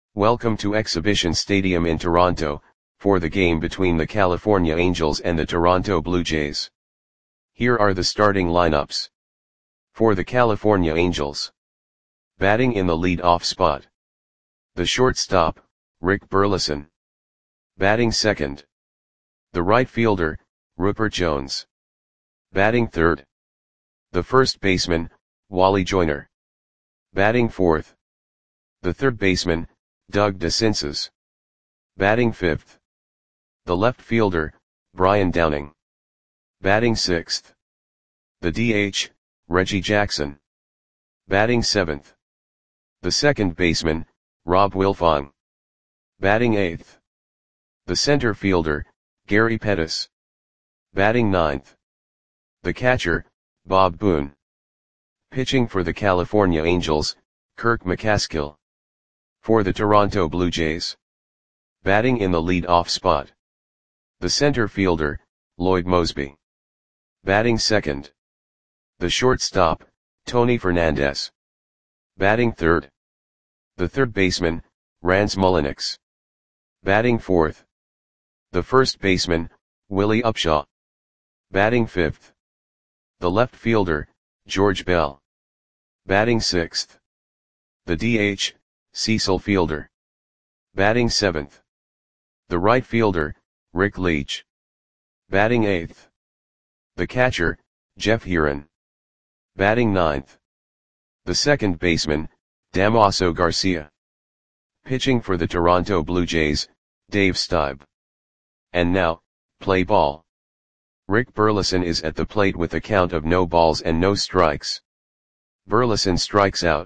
Welcome to Exhibition Stadium in Toronto, for the game between the California Angels and the Toronto Blue Jays. Here are the starting lineups. For the California Angels. Batting in the lead-off spot. The shortstop, Rick Burleson. Batting second. The right fielder, Rupert Jones. Batting third. The first baseman, Wally Joyner. Batting fourth. The third baseman, Doug DeCinces. Batting fifth. The left fielder, Brian Downing. Batting sixth. The DH, Reggie Jackson. Batting seventh. The second baseman, Rob Wilfong. Batting eighth. The center fielder, Gary Pettis. Batting ninth. The catcher, Bob Boone. Pitching for the California Angels, Kirk McCaskill. For the Toronto Blue Jays. Batting in the lead-off spot. The center fielder, Lloyd Moseby. Batting second. The shortstop, Tony Fernandez. Batting third. The third baseman, Rance Mulliniks. Batting fourth. The first baseman, Willie Upshaw. Batting fifth. The left fielder, George Bell. Batting sixth. The DH, Cecil Fielder. Batting seventh. The right fielder, Rick Leach. Batting eighth. The catcher, Jeff Heron. Batting ninth. The second baseman, Damaso Garcia. Pitching for the Toronto Blue Jays, Dave Stieb. And now, play ball. Rick Burleson is at the plate with a count of no balls and no strikes. Burleson strikes out.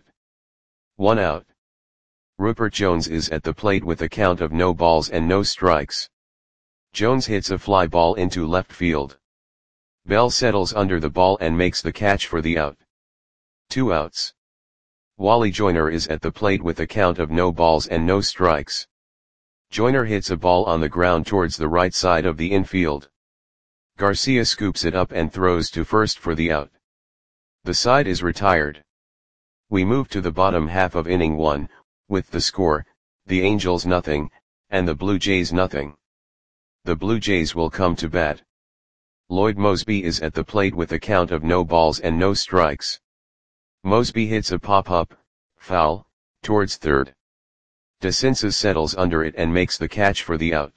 1 out. Rupert Jones is at the plate with a count of no balls and no strikes. Jones hits a fly ball into left field. Bell settles under the ball and makes the catch for the out. 2 outs. Wally Joyner is at the plate with a count of no balls and no strikes. Joyner hits a ball on the ground towards the right side of the infield. Garcia scoops it up and throws to first for the out. The side is retired. We move to the bottom half of inning 1, with the score, the Angels nothing, and the Blue Jays nothing. The Blue Jays will come to bat. Lloyd Moseby is at the plate with a count of no balls and no strikes. Moseby hits a pop-up, foul, towards third. DeCinces settles under it and makes the catch for the out.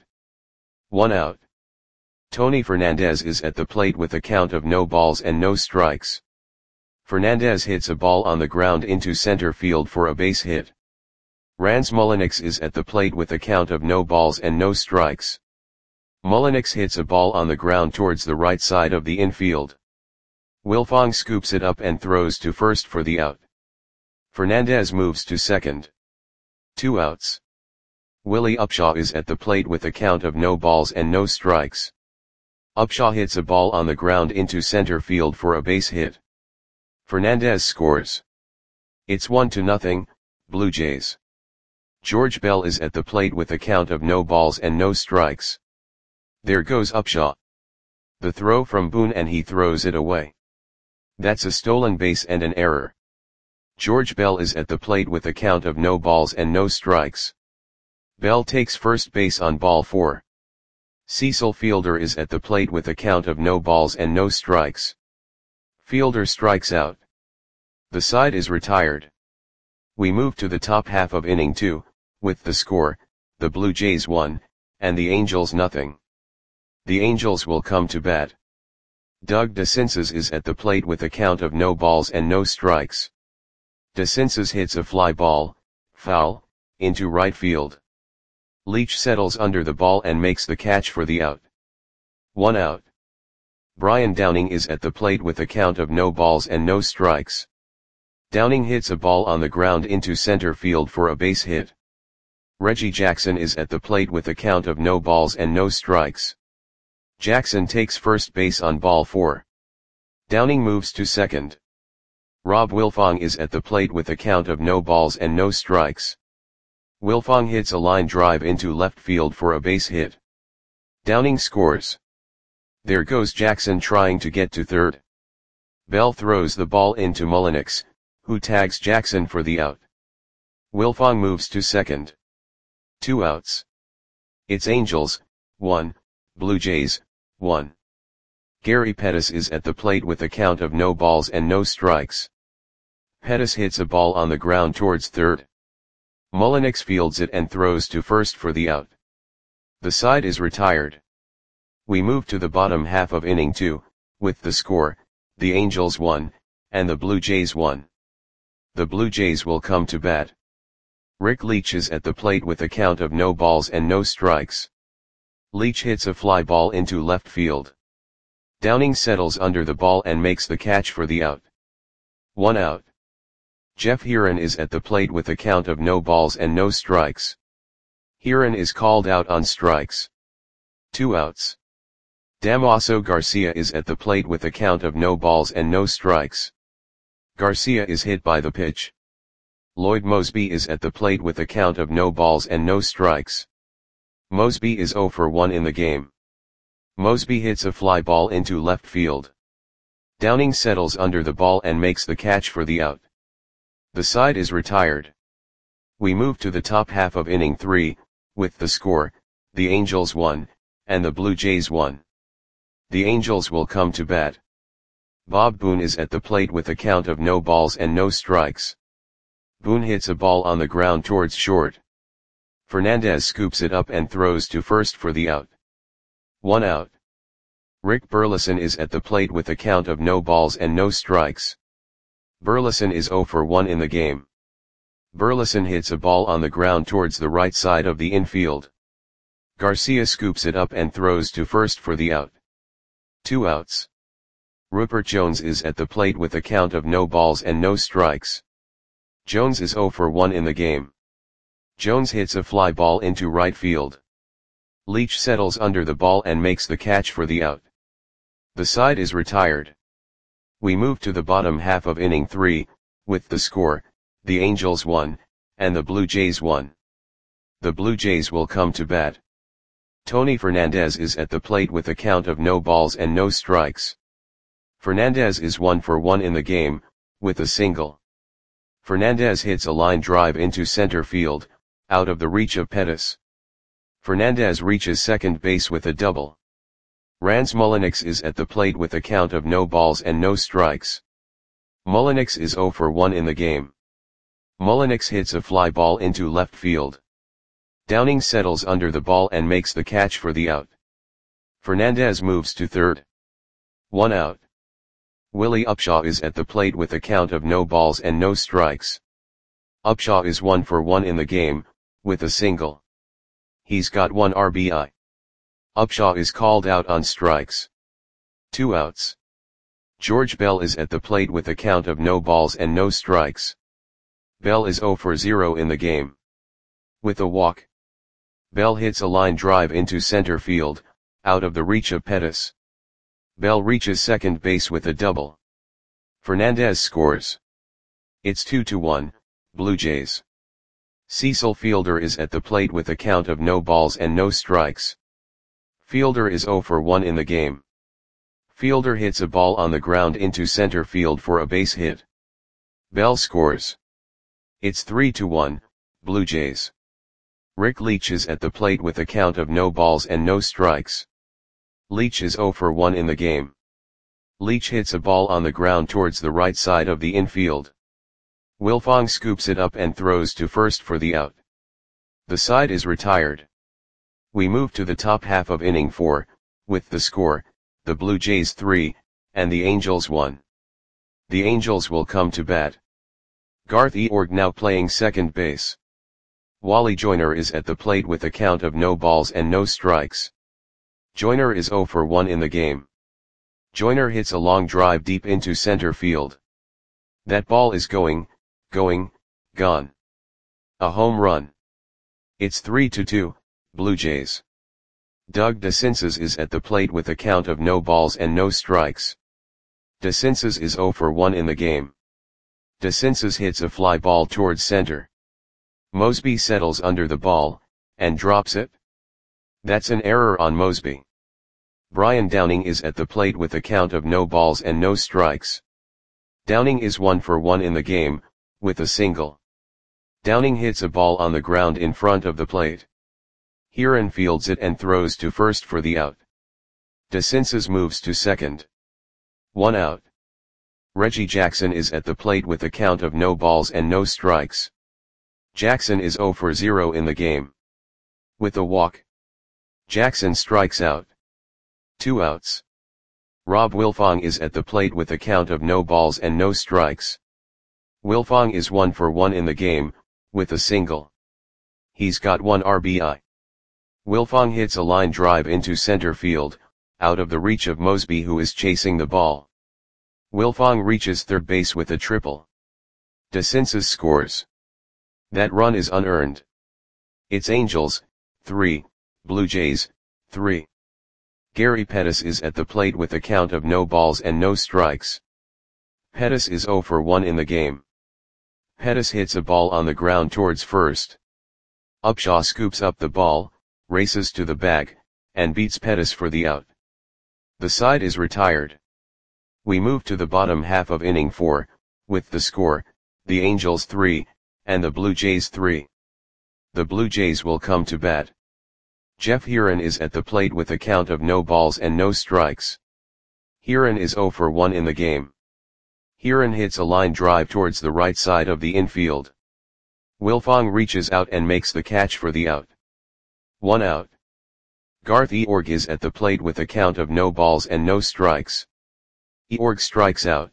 1 out. Tony Fernandez is at the plate with a count of no balls and no strikes. Fernandez hits a ball on the ground into center field for a base hit. Rance Mulliniks is at the plate with a count of no balls and no strikes. Mulliniks hits a ball on the ground towards the right side of the infield. Wilfong scoops it up and throws to first for the out. Fernandez moves to second. 2 outs. Willie Upshaw is at the plate with a count of no balls and no strikes. Upshaw hits a ball on the ground into center field for a base hit. Fernandez scores. It's 1-0, Blue Jays. George Bell is at the plate with a count of no balls and no strikes. There goes Upshaw. The throw from Boone and he throws it away. That's a stolen base and an error. George Bell is at the plate with a count of no balls and no strikes. Bell takes first base on ball 4. Cecil Fielder is at the plate with a count of no balls and no strikes. Fielder strikes out. The side is retired. We move to the top half of inning 2, with the score, the Blue Jays 1, and the Angels nothing. The Angels will come to bat. Doug DeCinces is at the plate with a count of no balls and no strikes. DeCinces hits a fly ball, foul, into right field. Leach settles under the ball and makes the catch for the out. 1 out. Brian Downing is at the plate with a count of no balls and no strikes. Downing hits a ball on the ground into center field for a base hit. Reggie Jackson is at the plate with a count of no balls and no strikes. Jackson takes first base on ball 4. Downing moves to second. Rob Wilfong is at the plate with a count of no balls and no strikes. Wilfong hits a line drive into left field for a base hit. Downing scores. There goes Jackson trying to get to third. Bell throws the ball into Mulliniks, who tags Jackson for the out. Wilfong moves to second. 2 outs. It's Angels, 1, Blue Jays, 1. Gary Pettis is at the plate with a count of no balls and no strikes. Pettis hits a ball on the ground towards third. Mullenix fields it and throws to first for the out. The side is retired. We move to the bottom half of inning 2, with the score, the Angels 1, and the Blue Jays 1. The Blue Jays will come to bat. Rick Leach is at the plate with a count of no balls and no strikes. Leach hits a fly ball into left field. Downing settles under the ball and makes the catch for the out. 1 out. Jeff Heron is at the plate with a count of no balls and no strikes. Heron is called out on strikes. 2 outs. Damaso Garcia is at the plate with a count of no balls and no strikes. Garcia is hit by the pitch. Lloyd Moseby is at the plate with a count of no balls and no strikes. Moseby is 0 for 1 in the game. Moseby hits a fly ball into left field. Downing settles under the ball and makes the catch for the out. The side is retired. We move to the top half of inning 3, with the score, the Angels 1, and the Blue Jays 1. The Angels will come to bat. Bob Boone is at the plate with a count of no balls and no strikes. Boone hits a ball on the ground towards short. Fernandez scoops it up and throws to first for the out. 1 out. Rick Burleson is at the plate with a count of no balls and no strikes. Burleson is 0 for 1 in the game. Burleson hits a ball on the ground towards the right side of the infield. Garcia scoops it up and throws to first for the out. 2 outs. Rupert Jones is at the plate with a count of no balls and no strikes. Jones is 0 for 1 in the game. Jones hits a fly ball into right field. Leach settles under the ball and makes the catch for the out. The side is retired. We move to the bottom half of inning 3, with the score, the Angels 1, and the Blue Jays 1. The Blue Jays will come to bat. Tony Fernandez is at the plate with a count of no balls and no strikes. Fernandez is 1 for 1 in the game, with a single. Fernandez hits a line drive into center field, out of the reach of Pettis. Fernandez reaches second base with a double. Rans Mullenix is at the plate with a count of no balls and no strikes. Mullenix is 0 for 1 in the game. Mullenix hits a fly ball into left field. Downing settles under the ball and makes the catch for the out. Fernandez moves to third. 1 out. Willie Upshaw is at the plate with a count of no balls and no strikes. Upshaw is 1 for 1 in the game, with a single. He's got 1 RBI. Upshaw is called out on strikes. 2 outs. George Bell is at the plate with a count of no balls and no strikes. Bell is 0 for 0 in the game. With a walk. Bell hits a line drive into center field, out of the reach of Pettis. Bell reaches second base with a double. Fernandez scores. It's 2-1, Blue Jays. Cecil Fielder is at the plate with a count of no balls and no strikes. Fielder is 0 for 1 in the game. Fielder hits a ball on the ground into center field for a base hit. Bell scores. It's 3-1, Blue Jays. Rick Leach is at the plate with a count of no balls and no strikes. Leach is 0 for 1 in the game. Leach hits a ball on the ground towards the right side of the infield. Wilfong scoops it up and throws to first for the out. The side is retired. We move to the top half of inning 4, with the score, the Blue Jays 3, and the Angels 1. The Angels will come to bat. Garth Eorg now playing second base. Wally Joyner is at the plate with a count of no balls and no strikes. Joyner is 0 for 1 in the game. Joyner hits a long drive deep into center field. That ball is gone. A home run. It's 3-2, Blue Jays. Doug DeCinces is at the plate with a count of no balls and no strikes. DeCinces is 0 for 1 in the game. DeCinces hits a fly ball towards center. Moseby settles under the ball, and drops it. That's an error on Moseby. Brian Downing is at the plate with a count of no balls and no strikes. Downing is 1 for 1 in the game, with a single. Downing hits a ball on the ground in front of the plate. Heron fields it and throws to first for the out. DeCinces moves to second. 1 out. Reggie Jackson is at the plate with a count of no balls and no strikes. Jackson is 0 for 0 in the game. With a walk, Jackson strikes out. 2 outs. Rob Wilfong is at the plate with a count of no balls and no strikes. Wilfong is 1 for 1 in the game, with a single. He's got 1 RBI. Wilfong hits a line drive into center field, out of the reach of Mosby, who is chasing the ball. Wilfong reaches third base with a triple. DeCinces scores. That run is unearned. It's Angels, 3, Blue Jays, 3. Gary Pettis is at the plate with a count of no balls and no strikes. Pettis is 0 for 1 in the game. Pettis hits a ball on the ground towards first. Upshaw scoops up the ball, races to the bag, and beats Pettis for the out. The side is retired. We move to the bottom half of inning 4, with the score, the Angels 3, and the Blue Jays 3. The Blue Jays will come to bat. Jeff Heron is at the plate with a count of no balls and no strikes. Heron is 0 for 1 in the game. Heron hits a line drive towards the right side of the infield. Wilfong reaches out and makes the catch for the out. 1 out. Garth Eorg is at the plate with a count of no balls and no strikes. Eorg strikes out.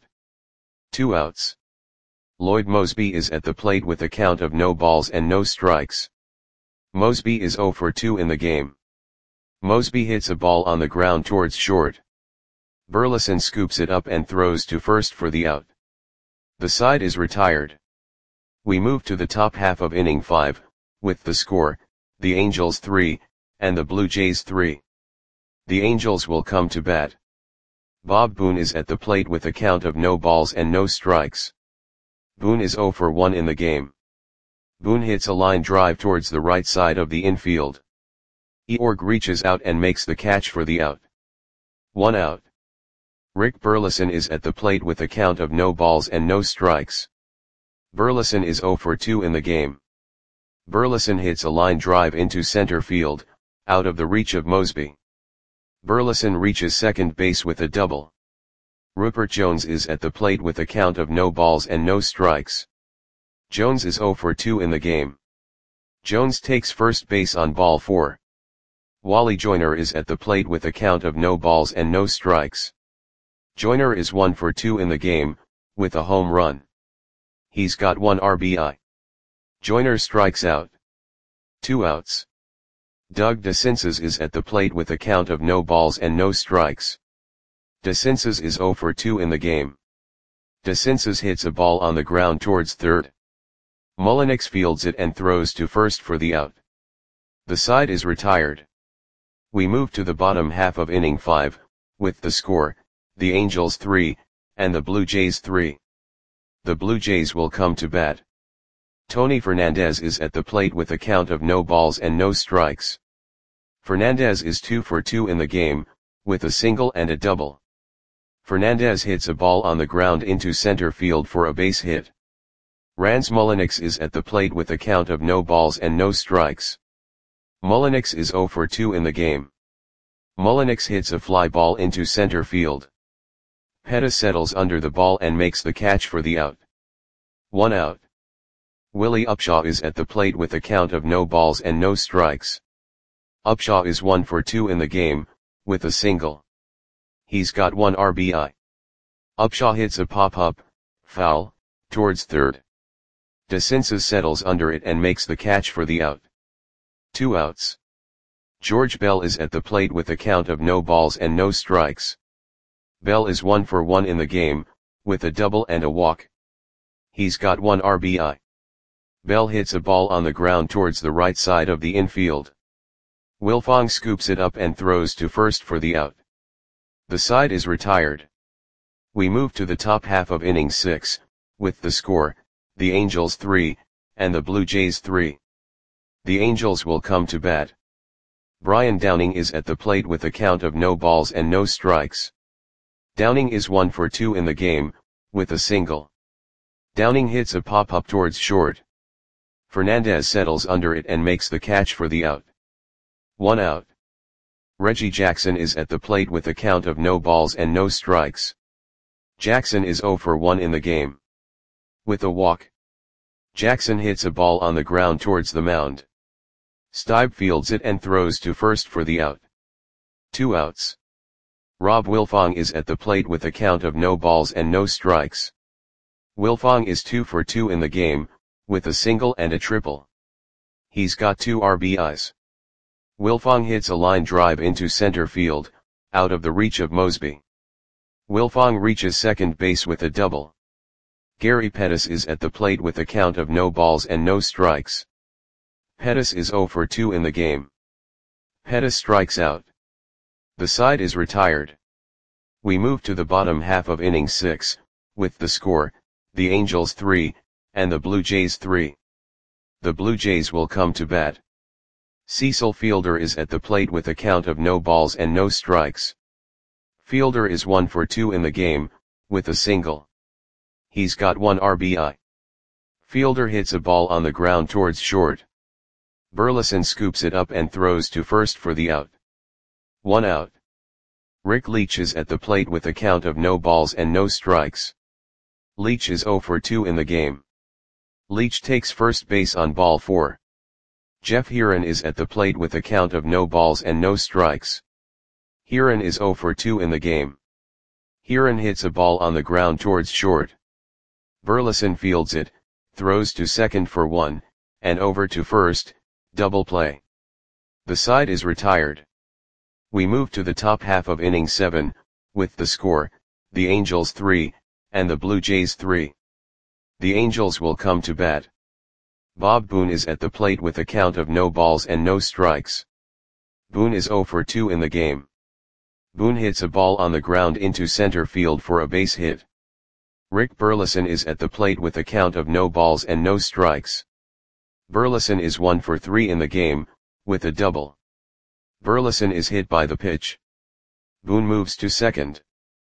2 outs. Lloyd Mosby is at the plate with a count of no balls and no strikes. Mosby is 0 for 2 in the game. Mosby hits a ball on the ground towards short. Burleson scoops it up and throws to first for the out. The side is retired. We move to the top half of inning 5, with the score, the Angels 3, and the Blue Jays 3. The Angels will come to bat. Bob Boone is at the plate with a count of no balls and no strikes. Boone is 0 for 1 in the game. Boone hits a line drive towards the right side of the infield. Eorg reaches out and makes the catch for the out. 1 out. Rick Burleson is at the plate with a count of no balls and no strikes. Burleson is 0 for 2 in the game. Burleson hits a line drive into center field, out of the reach of Mosby. Burleson reaches second base with a double. Rupert Jones is at the plate with a count of no balls and no strikes. Jones is 0 for 2 in the game. Jones takes first base on ball 4. Wally Joyner is at the plate with a count of no balls and no strikes. Joyner is 1 for 2 in the game, with a home run. He's got 1 RBI. Joyner strikes out. 2 outs. Doug DeCinces is at the plate with a count of no balls and no strikes. DeCinces is 0 for 2 in the game. DeCinces hits a ball on the ground towards third. Mullenix fields it and throws to first for the out. The side is retired. We move to the bottom half of inning 5, with the score, the Angels 3, and the Blue Jays 3. The Blue Jays will come to bat. Tony Fernandez is at the plate with a count of no balls and no strikes. Fernandez is 2 for 2 in the game, with a single and a double. Fernandez hits a ball on the ground into center field for a base hit. Rance Mullenix is at the plate with a count of no balls and no strikes. Mullenix is 0 for 2 in the game. Mullenix hits a fly ball into center field. Pettis settles under the ball and makes the catch for the out. 1 out. Willie Upshaw is at the plate with a count of no balls and no strikes. Upshaw is 1 for 2 in the game, with a single. He's got 1 RBI. Upshaw hits a pop-up, foul, towards third. DeCinces settles under it and makes the catch for the out. 2 outs. George Bell is at the plate with a count of no balls and no strikes. Bell is 1 for 1 in the game, with a double and a walk. He's got 1 RBI. Bell hits a ball on the ground towards the right side of the infield. Wilfong scoops it up and throws to first for the out. The side is retired. We move to the top half of inning 6, with the score, the Angels 3, and the Blue Jays 3. The Angels will come to bat. Brian Downing is at the plate with a count of no balls and no strikes. Downing is 1 for 2 in the game, with a single. Downing hits a pop-up towards short. Fernandez settles under it and makes the catch for the out. 1 out. Reggie Jackson is at the plate with a count of no balls and no strikes. Jackson is 0 for 1 in the game. With a walk, Jackson hits a ball on the ground towards the mound. Stibe fields it and throws to first for the out. 2 outs. Rob Wilfong is at the plate with a count of no balls and no strikes. Wilfong is 2 for 2 in the game, with a single and a triple. He's got 2 RBIs. Wilfong hits a line drive into center field, out of the reach of Mosby. Wilfong reaches second base with a double. Gary Pettis is at the plate with a count of no balls and no strikes. Pettis is 0 for 2 in the game. Pettis strikes out. The side is retired. We move to the bottom half of inning 6, with the score, the Angels 3, and the Blue Jays 3. The Blue Jays will come to bat. Cecil Fielder is at the plate with a count of no balls and no strikes. Fielder is 1 for 2 in the game, with a single. He's got 1 RBI. Fielder hits a ball on the ground towards short. Burleson scoops it up and throws to first for the out. 1 out. Rick Leach is at the plate with a count of no balls and no strikes. Leach is 0 for 2 in the game. Leach takes first base on ball 4. Jeff Heron is at the plate with a count of no balls and no strikes. Heron is 0 for 2 in the game. Heron hits a ball on the ground towards short. Burleson fields it, throws to second for 1, and over to first, double play. The side is retired. We move to the top half of inning 7, with the score, the Angels 3, and the Blue Jays 3. The Angels will come to bat. Bob Boone is at the plate with a count of no balls and no strikes. Boone is 0 for 2 in the game. Boone hits a ball on the ground into center field for a base hit. Rick Burleson is at the plate with a count of no balls and no strikes. Burleson is 1 for 3 in the game, with a double. Burleson is hit by the pitch. Boone moves to second.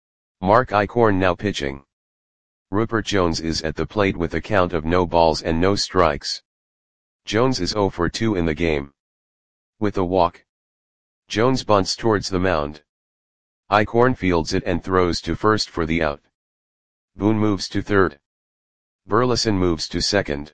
Mark Eichhorn now pitching. Rupert Jones is at the plate with a count of no balls and no strikes. Jones is 0 for 2 in the game. With a walk, Jones bunts towards the mound. Eichhorn fields it and throws to first for the out. Boone moves to third. Burleson moves to second.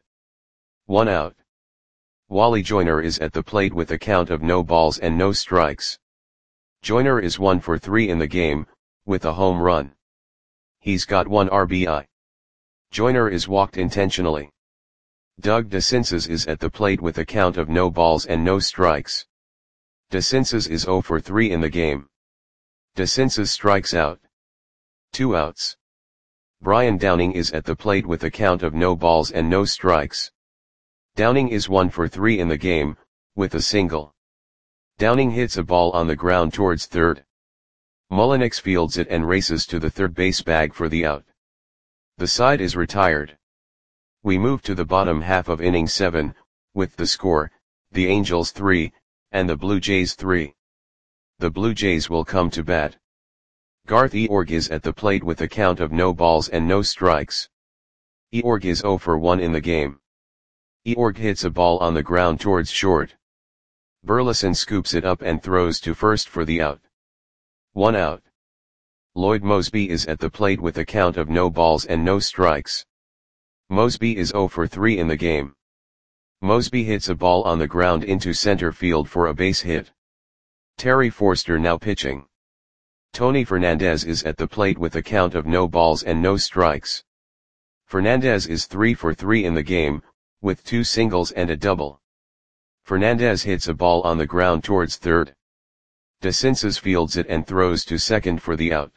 1 out. Wally Joyner is at the plate with a count of no balls and no strikes. Joyner is 1 for 3 in the game, with a home run. He's got 1 RBI. Joyner is walked intentionally. Doug DeCinces is at the plate with a count of no balls and no strikes. DeCinces is 0 for 3 in the game. DeCinces strikes out. 2 outs. Brian Downing is at the plate with a count of no balls and no strikes. Downing is 1 for 3 in the game, with a single. Downing hits a ball on the ground towards third. Mullenix fields it and races to the third base bag for the out. The side is retired. We move to the bottom half of inning 7, with the score, the Angels 3, and the Blue Jays 3. The Blue Jays will come to bat. Garth Eorg is at the plate with a count of no balls and no strikes. Eorg is 0 for 1 in the game. Eorg hits a ball on the ground towards short. Burleson scoops it up and throws to first for the out. 1 out. Lloyd Mosby is at the plate with a count of no balls and no strikes. Mosby is 0 for 3 in the game. Mosby hits a ball on the ground into center field for a base hit. Terry Forster now pitching. Tony Fernandez is at the plate with a count of no balls and no strikes. Fernandez is 3 for 3 in the game, with 2 singles and a double. Fernandez hits a ball on the ground towards third. DeCinces fields it and throws to second for the out.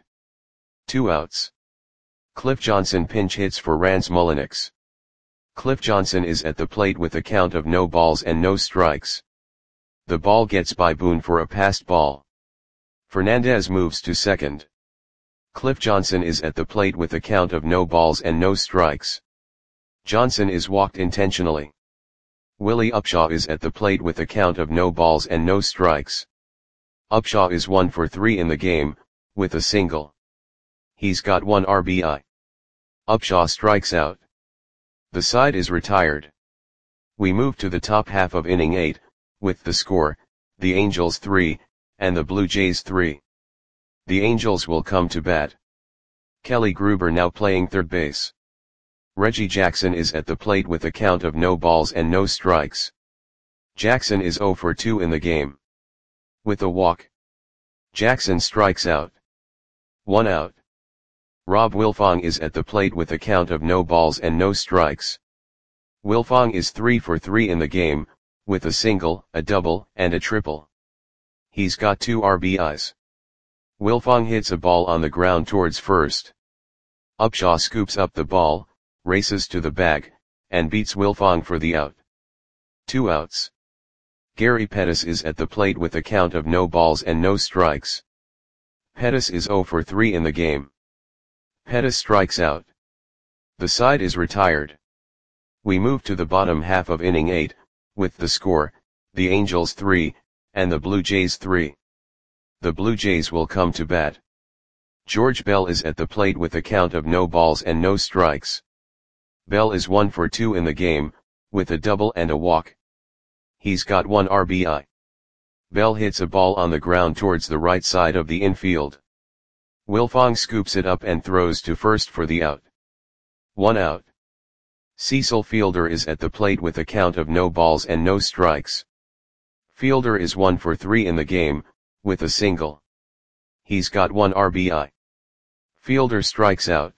2 outs. Cliff Johnson pinch hits for Rance Mullenix. Cliff Johnson is at the plate with a count of no balls and no strikes. The ball gets by Boone for a passed ball. Fernandez moves to second. Cliff Johnson is at the plate with a count of no balls and no strikes. Johnson is walked intentionally. Willie Upshaw is at the plate with a count of no balls and no strikes. Upshaw is 1 for 3 in the game, with a single. He's got 1 RBI. Upshaw strikes out. The side is retired. We move to the top half of inning 8, with the score, the Angels 3, and the Blue Jays 3. The Angels will come to bat. Kelly Gruber now playing third base. Reggie Jackson is at the plate with a count of no balls and no strikes. Jackson is 0 for 2 in the game. With a walk, Jackson strikes out. 1 out. Rob Wilfong is at the plate with a count of no balls and no strikes. Wilfong is 3 for 3 in the game, with a single, a double, and a triple. He's got 2 RBIs. Wilfong hits a ball on the ground towards first. Upshaw scoops up the ball, races to the bag, and beats Wilfong for the out. 2 outs. Gary Pettis is at the plate with a count of no balls and no strikes. Pettis is 0 for 3 in the game. Pettis strikes out. The side is retired. We move to the bottom half of inning 8, with the score, the Angels 3, and the Blue Jays 3. The Blue Jays will come to bat. George Bell is at the plate with a count of no balls and no strikes. Bell is 1 for 2 in the game, with a double and a walk. He's got 1 RBI. Bell hits a ball on the ground towards the right side of the infield. Wilfong scoops it up and throws to first for the out. 1 out. Cecil Fielder is at the plate with a count of no balls and no strikes. Fielder is 1 for 3 in the game, with a single. He's got 1 RBI. Fielder strikes out.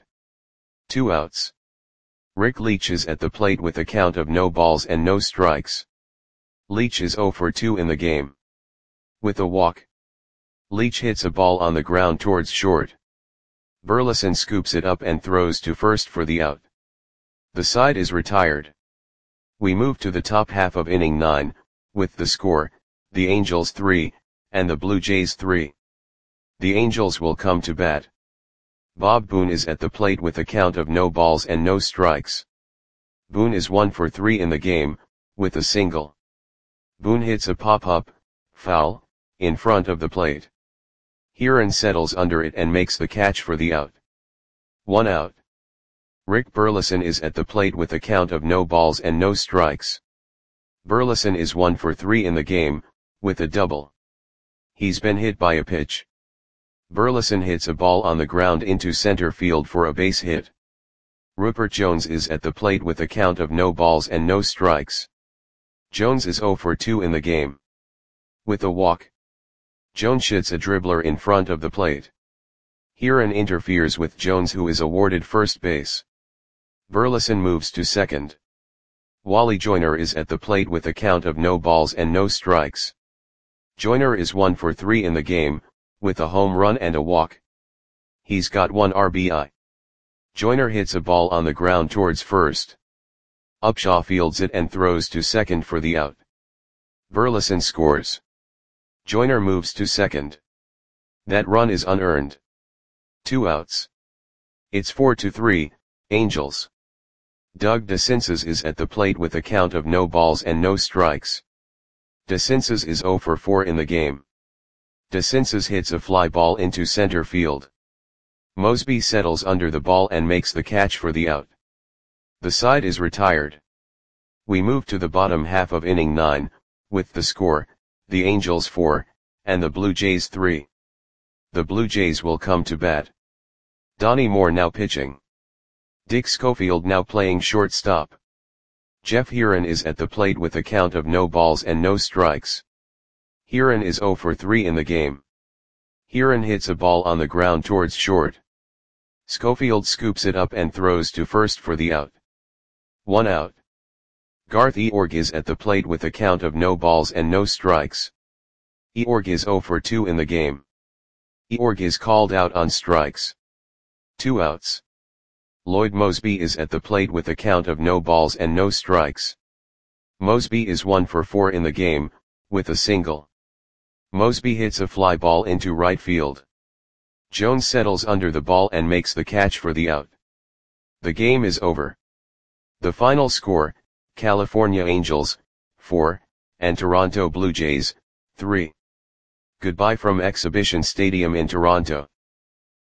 2 outs. Rick Leach is at the plate with a count of no balls and no strikes. Leach is 0 for 2 in the game. With a walk, Leach hits a ball on the ground towards short. Burleson scoops it up and throws to first for the out. The side is retired. We move to the top half of inning 9, with the score, the Angels 3, and the Blue Jays 3. The Angels will come to bat. Bob Boone is at the plate with a count of no balls and no strikes. Boone is 1 for 3 in the game, with a single. Boone hits a pop-up, foul, in front of the plate. Heron settles under it and makes the catch for the out. 1 out. Rick Burleson is at the plate with a count of no balls and no strikes. Burleson is 1 for 3 in the game, with a double. He's been hit by a pitch. Burleson hits a ball on the ground into center field for a base hit. Rupert Jones is at the plate with a count of no balls and no strikes. Jones is 0 for 2 in the game. With a walk, Jones shoots a dribbler in front of the plate. Heron interferes with Jones, who is awarded first base. Burleson moves to second. Wally Joyner is at the plate with a count of no balls and no strikes. Joyner is 1 for 3 in the game, with a home run and a walk. He's got 1 RBI. Joyner hits a ball on the ground towards first. Upshaw fields it and throws to second for the out. Burleson scores. Joyner moves to second. That run is unearned. 2 outs. It's 4-3, Angels. Doug DeCinces is at the plate with a count of no balls and no strikes. DeCinces is 0 for 4 in the game. DeCinces hits a fly ball into center field. Mosby settles under the ball and makes the catch for the out. The side is retired. We move to the bottom half of inning 9, with the score, the Angels 4, and the Blue Jays 3. The Blue Jays will come to bat. Donnie Moore now pitching. Dick Schofield now playing shortstop. Jeff Heron is at the plate with a count of no balls and no strikes. Heron is 0 for 3 in the game. Heron hits a ball on the ground towards short. Schofield scoops it up and throws to first for the out. 1 out. Garth Eorg is at the plate with a count of no balls and no strikes. Eorg is 0 for 2 in the game. Eorg is called out on strikes. 2 outs. Lloyd Mosby is at the plate with a count of no balls and no strikes. Mosby is 1 for 4 in the game, with a single. Mosby hits a fly ball into right field. Jones settles under the ball and makes the catch for the out. The game is over. The final score, California Angels, 4, and Toronto Blue Jays, 3. Goodbye from Exhibition Stadium in Toronto.